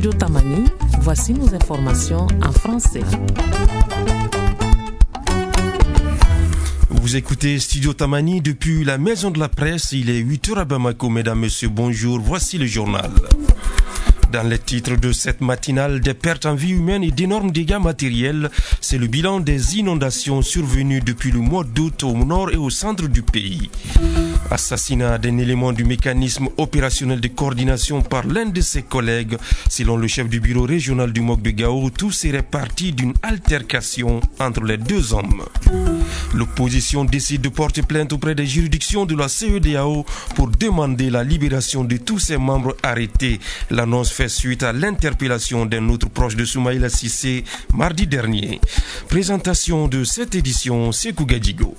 Studio Tamani, voici nos informations en français. Vous écoutez Studio Tamani depuis la maison de la presse. Il est 8h à Bamako. Mesdames, Messieurs, bonjour. Voici le journal. Dans les titres de cette matinale, des pertes en vie humaine et d'énormes dégâts matériels, c'est le bilan des inondations survenues depuis le mois d'août au nord et au centre du pays. Assassinat d'un élément du mécanisme opérationnel de coordination par l'un de ses collègues. Selon le chef du bureau régional du MOC de Gao, tout serait parti d'une altercation entre les deux hommes. L'opposition décide de porter plainte auprès des juridictions de la CEDEAO pour demander la libération de tous ses membres arrêtés. L'annonce fait suite à l'interpellation d'un autre proche de Soumaïla Cissé mardi dernier. Présentation de cette édition, Sekou Gadjigo.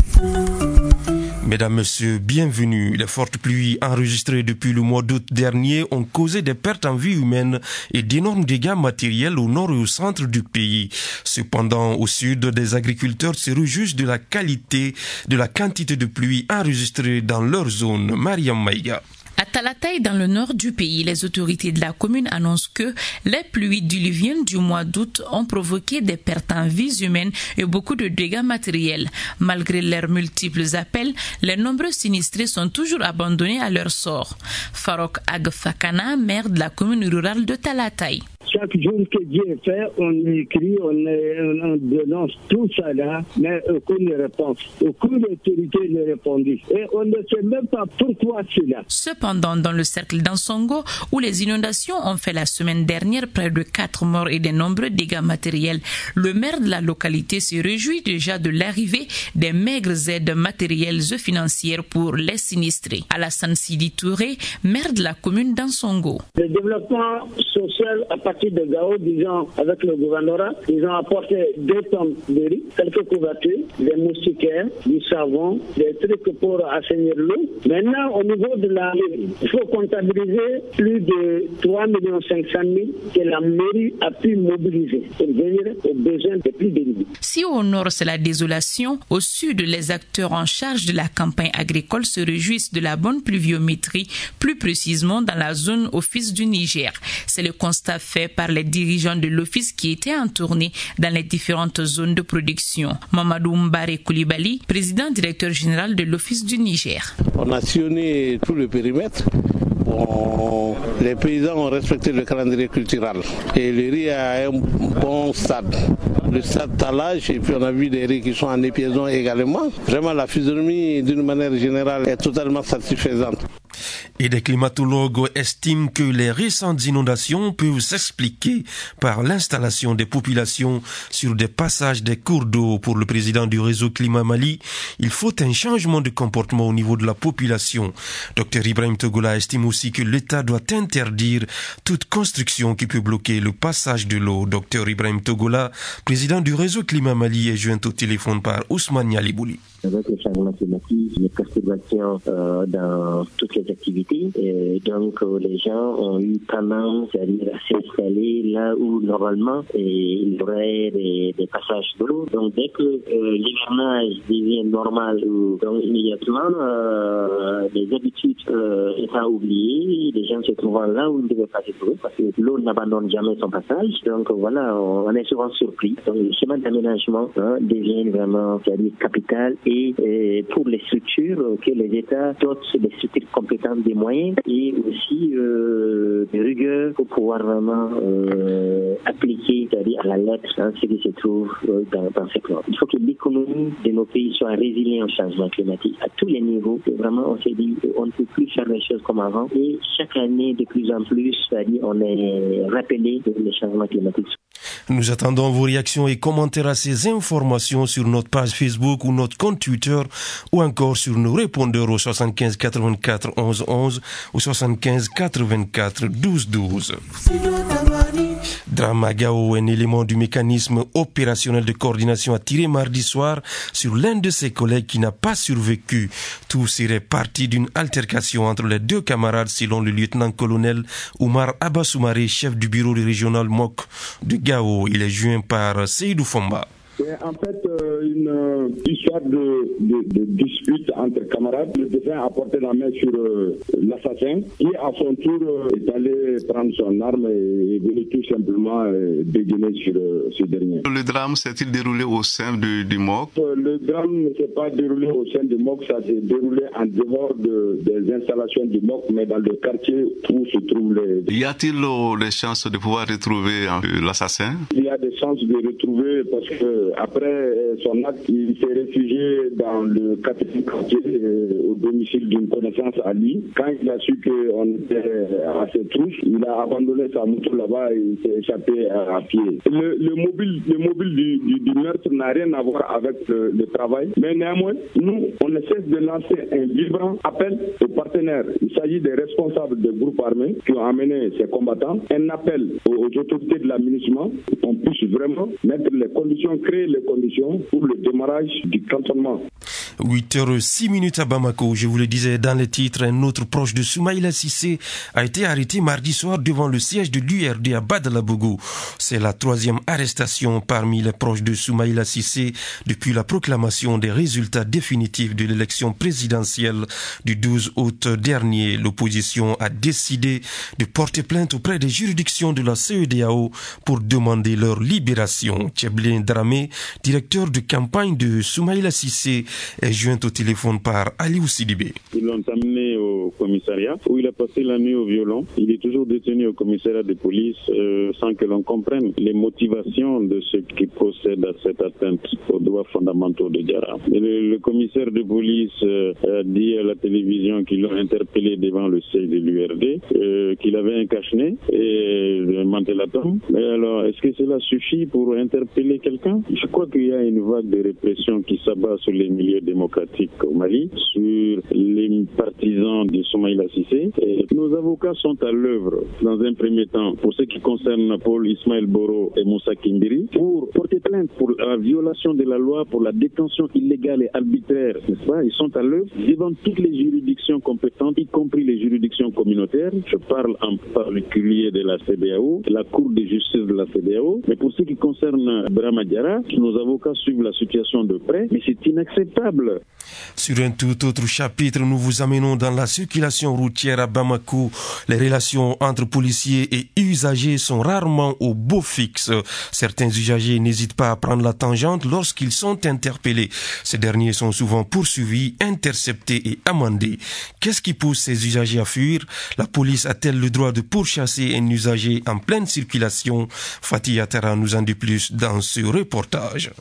Mesdames, Messieurs, bienvenue. Les fortes pluies enregistrées depuis le mois d'août dernier ont causé des pertes en vie humaine et d'énormes dégâts matériels au nord et au centre du pays. Cependant, au sud, des agriculteurs se réjouissent de la quantité de pluie enregistrée dans leur zone. Mariam Maïga. À Talatay, dans le nord du pays, les autorités de la commune annoncent que les pluies diluviennes du mois d'août ont provoqué des pertes en vies humaines et beaucoup de dégâts matériels. Malgré leurs multiples appels, les nombreux sinistrés sont toujours abandonnés à leur sort. Farok Agfakana, maire de la commune rurale de Talatay. Chaque jour que Dieu fait, on écrit, on dénonce tout ça là, mais aucune réponse. Aucune autorité ne répondit. Et on ne sait même pas pourquoi cela. Cependant, dans le cercle d'Ansongo, où les inondations ont fait la semaine dernière près de 4 morts et de nombreux dégâts matériels, le maire de la localité se réjouit déjà de l'arrivée des maigres aides matérielles et financières pour les sinistrés. Alassane Sidi Touré, maire de la commune d'Ansongo. Le développement social à partir de Gao, disons, avec le gouvernorat, ils ont apporté 2 tonnes de riz, quelques couvertures, des moustiquaires, du savon, des trucs pour assainir l'eau. Maintenant, au niveau de la mairie, il faut comptabiliser plus de 3 500 000 que la mairie a pu mobiliser pour venir aux besoins des plus démunis. Si au nord c'est la désolation, au sud les acteurs en charge de la campagne agricole se réjouissent de la bonne pluviométrie, plus précisément dans la zone office du Niger. C'est le constat fait par les dirigeants de l'office qui étaient en tournée dans les différentes zones de production. Mamadou Mbare Koulibaly, président directeur général de l'office du Niger. On a sillonné tout le périmètre. Les paysans ont respecté le calendrier culturel et le riz a un bon stade. Le stade talage, et puis on a vu des riz qui sont en épiaison également. Vraiment, la physionomie, d'une manière générale, est totalement satisfaisante. Et des climatologues estiment que les récentes inondations peuvent s'expliquer par l'installation des populations sur des passages des cours d'eau. Pour le président du réseau Climat Mali, il faut un changement de comportement au niveau de la population. Dr Ibrahim Togola estime aussi que l'État doit interdire toute construction qui peut bloquer le passage de l'eau. Dr Ibrahim Togola, président du réseau Climat Mali, est joint au téléphone par Ousmane Yalibouli. Avec le changement climatique, les perturbations dans toutes les activités, et donc les gens ont eu tendance à s'installer là où normalement il y aurait des passages de l'eau. Donc dès que l'hivernage devient normal, donc immédiatement les habitudes étant oubliées, les gens se trouvant là où ils devaient passer de l'eau, parce que l'eau n'abandonne jamais son passage. Donc voilà, on est souvent surpris. Donc le schéma d'aménagement devient vraiment capital. Et pour les structures, que les États dotent les structures compétentes des moyens et aussi de rigueur pour pouvoir vraiment appliquer, c'est-à-dire à la lettre, ce qui se trouve dans ces plans. Il faut que l'économie de nos pays soit résiliente au changement climatique à tous les niveaux. Et vraiment, on s'est dit on ne peut plus faire les choses comme avant. Et chaque année, de plus en plus, c'est-à-dire on est rappelé que les changements climatiques. Nous attendons vos réactions et commentaires à ces informations sur notre page Facebook ou notre compte Twitter ou encore sur nos répondeurs au 75 84 11 11 ou 75 84 12 12. Drame à Gao, un élément du mécanisme opérationnel de coordination a tiré mardi soir sur l'un de ses collègues qui n'a pas survécu. Tout serait parti d'une altercation entre les deux camarades selon le lieutenant-colonel Oumar Abbassoumare, chef du bureau régional MOC de Gao. Il est joint par Seydou Fomba. En fait, une une histoire de dispute entre camarades. Le défunt a porté la main sur l'assassin qui, à son tour, est allé prendre son arme et est venu tout simplement dégainer sur ce dernier. Le drame s'est-il déroulé au sein du MOC? Le drame ne s'est pas déroulé au sein du MOC, ça s'est déroulé en dehors des installations du MOC, mais dans le quartier où se trouvent les... Y a-t-il des chances de pouvoir retrouver l'assassin? Il y a des chances de retrouver parce que après son acte, il s'est réfugié dans le quatrième quartier au domicile d'une connaissance à lui. Quand il a su qu'on était à ses trousses, il a abandonné sa moto là-bas et il s'est échappé à pied. Le mobile du meurtre n'a rien à voir avec le travail, mais néanmoins, nous, on ne cesse de lancer un vibrant appel aux partenaires. Il s'agit des responsables des groupes armés qui ont amené ces combattants. Un appel aux autorités de l'aménagement pour qu'on puisse vraiment mettre les conditions, créer les conditions pour le démarrage du cantonnement. 8h06 à Bamako, je vous le disais dans les titres, un autre proche de Soumaïla Cissé a été arrêté mardi soir devant le siège de l'URD à Badalabougou. C'est la 3e arrestation parmi les proches de Soumaïla Cissé depuis la proclamation des résultats définitifs de l'élection présidentielle du 12 août dernier. L'opposition a décidé de porter plainte auprès des juridictions de la CEDEAO pour demander leur libération. Tcheblin Dramé, directeur de campagne de Soumaïla Cissé, est joint au téléphone par Aliou Sidibé. Ils l'ont amené au commissariat où il a passé la nuit au violon. Il est toujours détenu au commissariat de police sans que l'on comprenne les motivations de ceux qui procèdent à cette atteinte aux droits fondamentaux de Diarra. Le commissaire de police a dit à la télévision qu'ils l'ont interpellé devant le siège de l'URD, qu'il avait un cache-nez et un mantélatum. Mais alors, est-ce que cela suffit pour interpeller quelqu'un? Je crois qu'il y a une vague de répression qui s'abat sur les milieux démocratiques au Mali, sur les partisans de Soumaïla Cissé. Et nos avocats sont à l'œuvre, dans un premier temps, pour ce qui concerne Paul Ismaël Boro et Moussa Kindiri, pour porter plainte pour la violation de la loi, pour la détention illégale et arbitraire, n'est-ce pas? Ils sont à l'œuvre devant toutes les juridictions compétentes, y compris les juridictions communautaires. Je parle en particulier de la CEDEAO, de la Cour de justice de la CEDEAO. Mais pour ce qui concerne Brahma Diarra, nos avocats suivent la situation de près, mais c'est inacceptable. Sur un tout autre chapitre, nous vous amenons dans la circulation routière à Bamako. Les relations entre policiers et usagers sont rarement au beau fixe. Certains usagers n'hésitent pas à prendre la tangente lorsqu'ils sont interpellés. Ces derniers sont souvent poursuivis, interceptés et amendés. Qu'est-ce qui pousse ces usagers à fuir? La police a-t-elle le droit de pourchasser un usager en pleine circulation? Fatih Atara nous en dit plus dans ce reportage.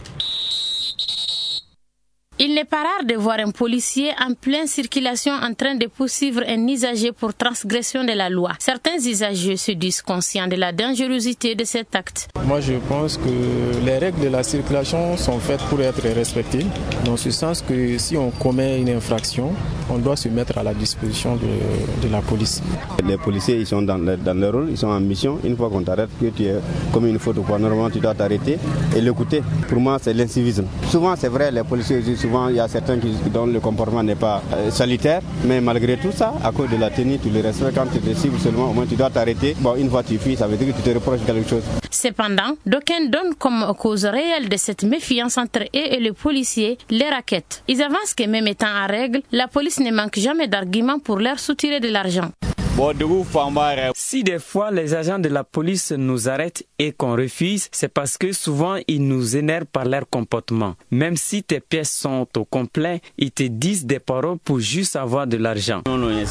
Il n'est pas rare de voir un policier en pleine circulation en train de poursuivre un usager pour transgression de la loi. Certains usagers se disent conscients de la dangerosité de cet acte. Moi, je pense que les règles de la circulation sont faites pour être respectées, dans ce sens que si on commet une infraction, on doit se mettre à la disposition de la police. Les policiers, ils sont dans leur rôle, ils sont en mission. Une fois qu'on t'arrête, que tu es commis une faute ou quoi, normalement tu dois t'arrêter et l'écouter. Pour moi, c'est l'incivisme. Souvent, c'est vrai, les policiers, souvent, il y a certains dont le comportement n'est pas salutaire, mais malgré tout ça, à cause de la tenue, tu le respectes. Quand tu te cibles seulement, au moins tu dois t'arrêter. Bon, une fois tu fuis, ça veut dire que tu te reproches quelque chose. Cependant, d'aucuns donnent comme cause réelle de cette méfiance entre eux et les policiers les raquettes. Ils avancent que même étant en règle, la police ne manque jamais d'arguments pour leur soutirer de l'argent. Si des fois les agents de la police nous arrêtent et qu'on refuse, c'est parce que souvent ils nous énervent par leur comportement. Même si tes pièces sont au complet, ils te disent des paroles pour juste avoir de l'argent.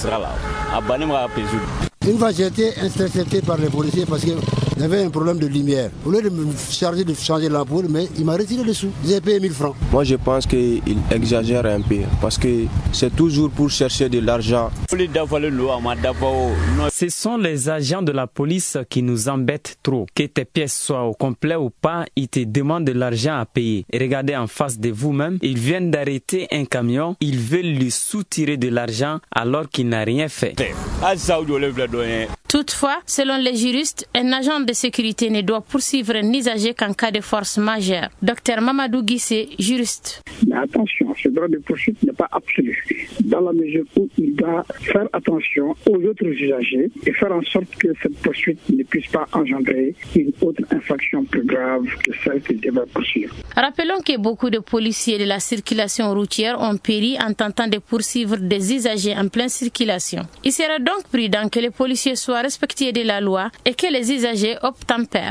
Une fois j'ai été intercepté par les policiers parce qu'il y avait un problème de lumière. Au lieu de me charger de changer l'ampoule, mais il m'a retiré les sous. J'ai payé 1000 francs. Moi je pense qu'il exagère un peu parce que c'est toujours pour chercher de l'argent. Ce sont les agents de la police qui nous embêtent trop. Que tes pièces soient au complet ou pas, ils te demandent de l'argent à payer. Et regardez en face de vous-même, ils viennent d'arrêter un camion, ils veulent lui soutirer de l'argent alors qu'il n'a rien fait. Toutefois, selon les juristes, un agent de sécurité ne doit poursuivre un usager qu'en cas de force majeure. Dr Mamadou Guissé, juriste. Mais attention, ce droit de poursuite n'est pas absolu, dans la mesure où il doit faire attention aux autres usagers et faire en sorte que cette poursuite ne puisse pas engendrer une autre infraction plus grave que celle qu'il devrait poursuivre. Rappelons que beaucoup de policiers de la circulation routière ont péri en tentant de poursuivre des usagers en pleine circulation. Il serait donc prudent que les policiers soient respectueux de la loi et que les usagers obtempèrent.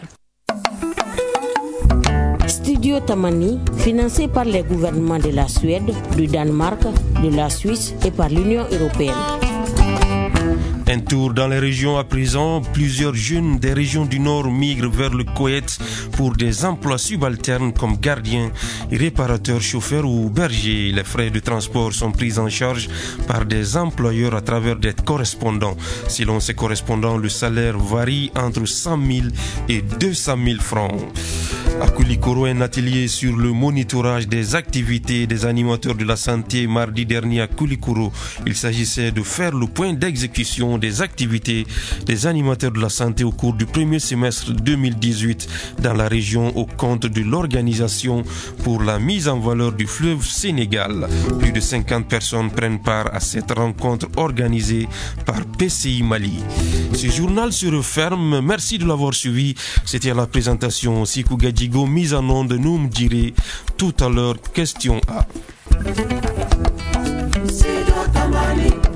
Studio Tamani, financé par les gouvernements de la Suède, du Danemark, de la Suisse et par l'Union européenne. Un tour dans les régions à présent. Plusieurs jeunes des régions du Nord migrent vers le Koweït pour des emplois subalternes comme gardiens, réparateurs, chauffeurs ou bergers. Les frais de transport sont pris en charge par des employeurs à travers des correspondants. Selon ces correspondants, le salaire varie entre 100 000 et 200 000 francs. À Koulikoro, un atelier sur le monitorage des activités des animateurs de la santé mardi dernier à Koulikoro. Il s'agissait de faire le point d'exécution des activités des animateurs de la santé au cours du premier semestre 2018 dans la région au compte de l'Organisation pour la mise en valeur du fleuve Sénégal. Plus de 50 personnes prennent part à cette rencontre organisée par PCI Mali. Ce journal se referme. Merci de l'avoir suivi. C'était à la présentation Sikou Gadjigo, mise en onde Noum Diré. Tout à l'heure, question A.